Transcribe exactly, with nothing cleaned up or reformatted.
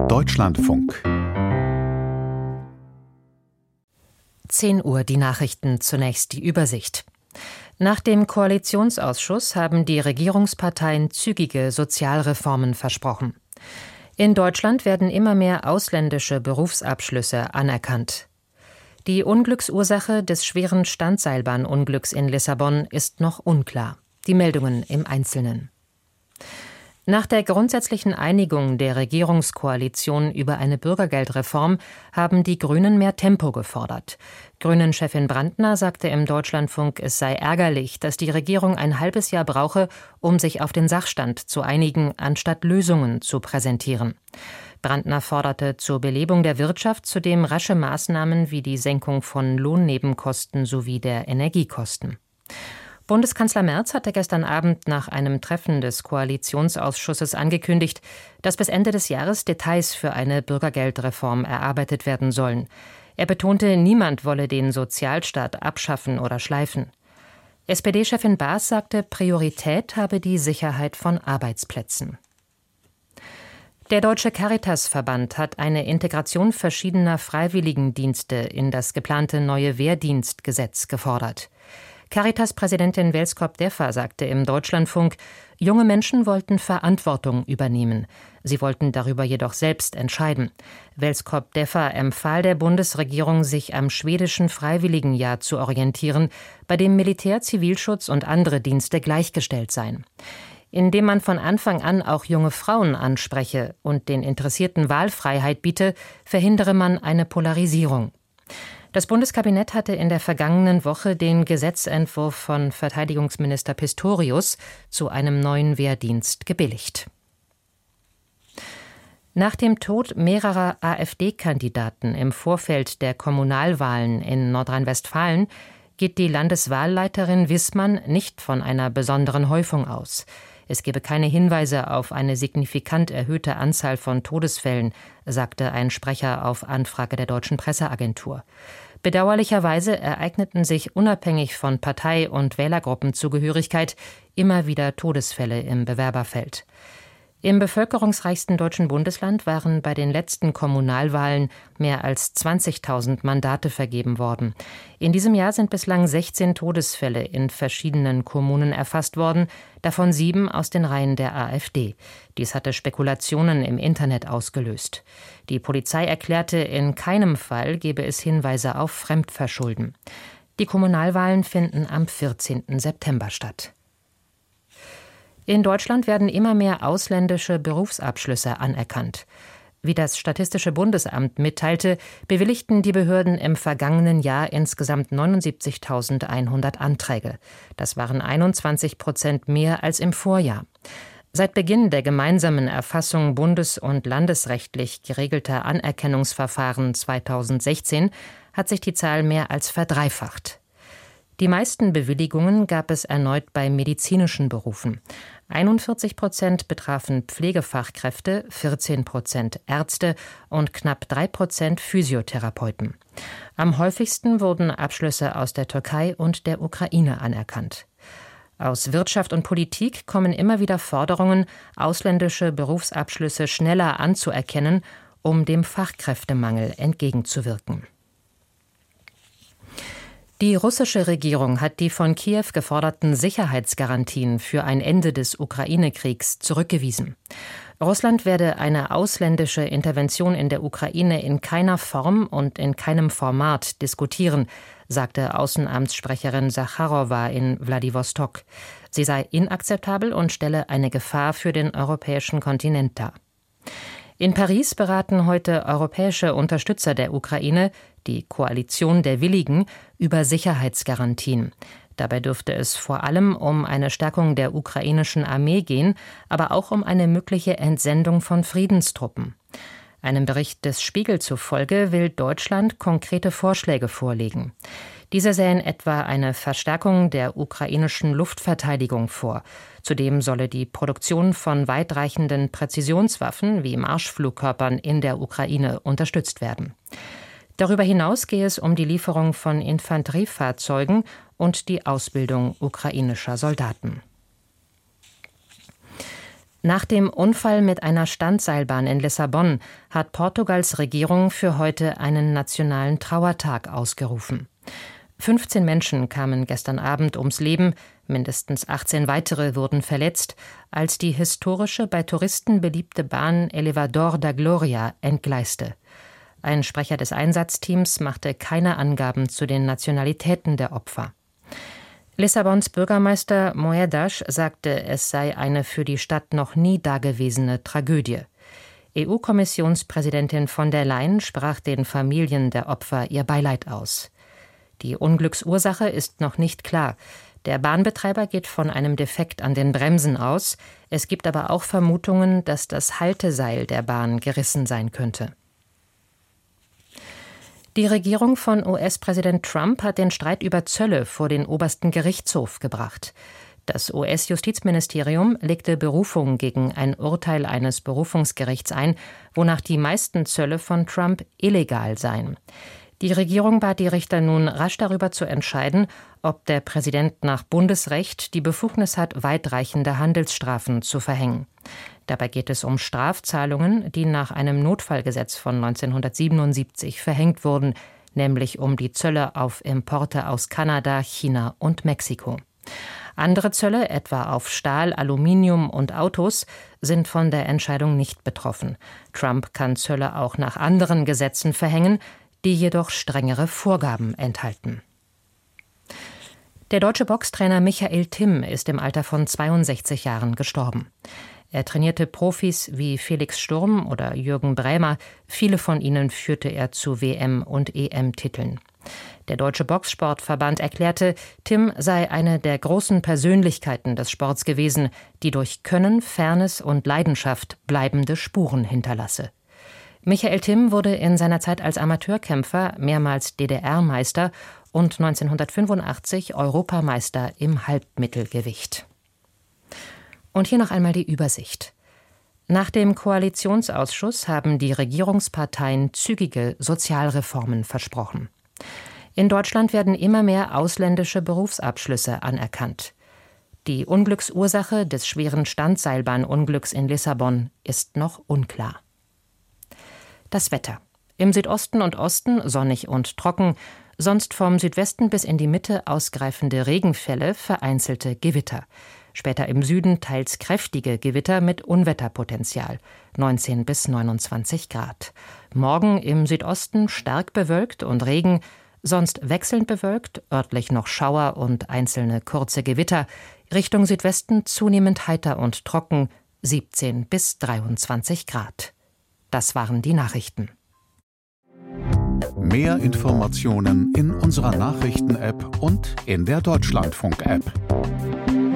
Deutschlandfunk. zehn Uhr die Nachrichten, zunächst die Übersicht. Nach dem Koalitionsausschuss haben die Regierungsparteien zügige Sozialreformen versprochen. In Deutschland werden immer mehr ausländische Berufsabschlüsse anerkannt. Die Unglücksursache des schweren Standseilbahnunglücks in Lissabon ist noch unklar. Die Meldungen im Einzelnen. Nach der grundsätzlichen Einigung der Regierungskoalition über eine Bürgergeldreform haben die Grünen mehr Tempo gefordert. Grünen-Chefin Brandner sagte im Deutschlandfunk, es sei ärgerlich, dass die Regierung ein halbes Jahr brauche, um sich auf den Sachstand zu einigen, anstatt Lösungen zu präsentieren. Brandner forderte zur Belebung der Wirtschaft zudem rasche Maßnahmen wie die Senkung von Lohnnebenkosten sowie der Energiekosten. Bundeskanzler Merz hatte gestern Abend nach einem Treffen des Koalitionsausschusses angekündigt, dass bis Ende des Jahres Details für eine Bürgergeldreform erarbeitet werden sollen. Er betonte, niemand wolle den Sozialstaat abschaffen oder schleifen. S P D-Chefin Baas sagte, Priorität habe die Sicherheit von Arbeitsplätzen. Der Deutsche Caritasverband hat eine Integration verschiedener Freiwilligendienste in das geplante neue Wehrdienstgesetz gefordert. Caritas-Präsidentin Welskop-Deffer sagte im Deutschlandfunk, junge Menschen wollten Verantwortung übernehmen. Sie wollten darüber jedoch selbst entscheiden. Welskop-Deffer empfahl der Bundesregierung, sich am schwedischen Freiwilligenjahr zu orientieren, bei dem Militär, Zivilschutz und andere Dienste gleichgestellt seien. Indem man von Anfang an auch junge Frauen anspreche und den Interessierten Wahlfreiheit biete, verhindere man eine Polarisierung. Das Bundeskabinett hatte in der vergangenen Woche den Gesetzentwurf von Verteidigungsminister Pistorius zu einem neuen Wehrdienst gebilligt. Nach dem Tod mehrerer AfD-Kandidaten im Vorfeld der Kommunalwahlen in Nordrhein-Westfalen geht die Landeswahlleiterin Wissmann nicht von einer besonderen Häufung aus. Es gebe keine Hinweise auf eine signifikant erhöhte Anzahl von Todesfällen, sagte ein Sprecher auf Anfrage der Deutschen Presseagentur. Bedauerlicherweise ereigneten sich unabhängig von Partei- und Wählergruppenzugehörigkeit immer wieder Todesfälle im Bewerberfeld. Im bevölkerungsreichsten deutschen Bundesland waren bei den letzten Kommunalwahlen mehr als zwanzigtausend Mandate vergeben worden. In diesem Jahr sind bislang sechzehn Todesfälle in verschiedenen Kommunen erfasst worden, davon sieben aus den Reihen der AfD. Dies hatte Spekulationen im Internet ausgelöst. Die Polizei erklärte, in keinem Fall gebe es Hinweise auf Fremdverschulden. Die Kommunalwahlen finden am vierzehnten September statt. In Deutschland werden immer mehr ausländische Berufsabschlüsse anerkannt. Wie das Statistische Bundesamt mitteilte, bewilligten die Behörden im vergangenen Jahr insgesamt neunundsiebzigtausendeinhundert Anträge. Das waren einundzwanzig Prozent mehr als im Vorjahr. Seit Beginn der gemeinsamen Erfassung bundes- und landesrechtlich geregelter Anerkennungsverfahren zweitausendsechzehn hat sich die Zahl mehr als verdreifacht. Die meisten Bewilligungen gab es erneut bei medizinischen Berufen. einundvierzig Prozent betrafen Pflegefachkräfte, vierzehn Prozent Ärzte und knapp drei Prozent Physiotherapeuten. Am häufigsten wurden Abschlüsse aus der Türkei und der Ukraine anerkannt. Aus Wirtschaft und Politik kommen immer wieder Forderungen, ausländische Berufsabschlüsse schneller anzuerkennen, um dem Fachkräftemangel entgegenzuwirken. Die russische Regierung hat die von Kiew geforderten Sicherheitsgarantien für ein Ende des Ukraine-Kriegs zurückgewiesen. Russland werde eine ausländische Intervention in der Ukraine in keiner Form und in keinem Format diskutieren, sagte Außenamtssprecherin Sacharowa in Wladiwostok. Sie sei inakzeptabel und stelle eine Gefahr für den europäischen Kontinent dar. In Paris beraten heute europäische Unterstützer der Ukraine, die Koalition der Willigen, über Sicherheitsgarantien. Dabei dürfte es vor allem um eine Stärkung der ukrainischen Armee gehen, aber auch um eine mögliche Entsendung von Friedenstruppen. Einem Bericht des Spiegel zufolge will Deutschland konkrete Vorschläge vorlegen. Diese sähen etwa eine Verstärkung der ukrainischen Luftverteidigung vor. Zudem solle die Produktion von weitreichenden Präzisionswaffen wie Marschflugkörpern in der Ukraine unterstützt werden. Darüber hinaus gehe es um die Lieferung von Infanteriefahrzeugen und die Ausbildung ukrainischer Soldaten. Nach dem Unfall mit einer Standseilbahn in Lissabon hat Portugals Regierung für heute einen nationalen Trauertag ausgerufen. fünfzehn Menschen kamen gestern Abend ums Leben, mindestens achtzehn weitere wurden verletzt, als die historische, bei Touristen beliebte Bahn Elevador da Glória entgleiste. Ein Sprecher des Einsatzteams machte keine Angaben zu den Nationalitäten der Opfer. Lissabons Bürgermeister Moedas sagte, es sei eine für die Stadt noch nie dagewesene Tragödie. E U-Kommissionspräsidentin von der Leyen sprach den Familien der Opfer ihr Beileid aus. Die Unglücksursache ist noch nicht klar. Der Bahnbetreiber geht von einem Defekt an den Bremsen aus. Es gibt aber auch Vermutungen, dass das Halteseil der Bahn gerissen sein könnte. Die Regierung von U S-Präsident Trump hat den Streit über Zölle vor den obersten Gerichtshof gebracht. Das U S-Justizministerium legte Berufung gegen ein Urteil eines Berufungsgerichts ein, wonach die meisten Zölle von Trump illegal seien. Die Regierung bat die Richter nun rasch darüber zu entscheiden, ob der Präsident nach Bundesrecht die Befugnis hat, weitreichende Handelsstrafen zu verhängen. Dabei geht es um Strafzahlungen, die nach einem Notfallgesetz von neunzehnhundertsiebenundsiebzig verhängt wurden, nämlich um die Zölle auf Importe aus Kanada, China und Mexiko. Andere Zölle, etwa auf Stahl, Aluminium und Autos, sind von der Entscheidung nicht betroffen. Trump kann Zölle auch nach anderen Gesetzen verhängen, die jedoch strengere Vorgaben enthalten. Der deutsche Boxtrainer Michael Timm ist im Alter von zweiundsechzig Jahren gestorben. Er trainierte Profis wie Felix Sturm oder Jürgen Brämer. Viele von ihnen führte er zu W M- und E M-Titeln. Der Deutsche Boxsportverband erklärte, Timm sei eine der großen Persönlichkeiten des Sports gewesen, die durch Können, Fairness und Leidenschaft bleibende Spuren hinterlasse. Michael Timm wurde in seiner Zeit als Amateurkämpfer mehrmals D D R-Meister und neunzehnhundertfünfundachtzig Europameister im Halbmittelgewicht. Und hier noch einmal die Übersicht. Nach dem Koalitionsausschuss haben die Regierungsparteien zügige Sozialreformen versprochen. In Deutschland werden immer mehr ausländische Berufsabschlüsse anerkannt. Die Unglücksursache des schweren Standseilbahnunglücks in Lissabon ist noch unklar. Das Wetter. Im Südosten und Osten sonnig und trocken, sonst vom Südwesten bis in die Mitte ausgreifende Regenfälle, vereinzelte Gewitter. Später im Süden teils kräftige Gewitter mit Unwetterpotenzial, neunzehn bis neunundzwanzig Grad. Morgen im Südosten stark bewölkt und Regen, sonst wechselnd bewölkt, örtlich noch Schauer und einzelne kurze Gewitter. Richtung Südwesten zunehmend heiter und trocken, siebzehn bis dreiundzwanzig Grad. Das waren die Nachrichten. Mehr Informationen in unserer Nachrichten-App und in der Deutschlandfunk-App.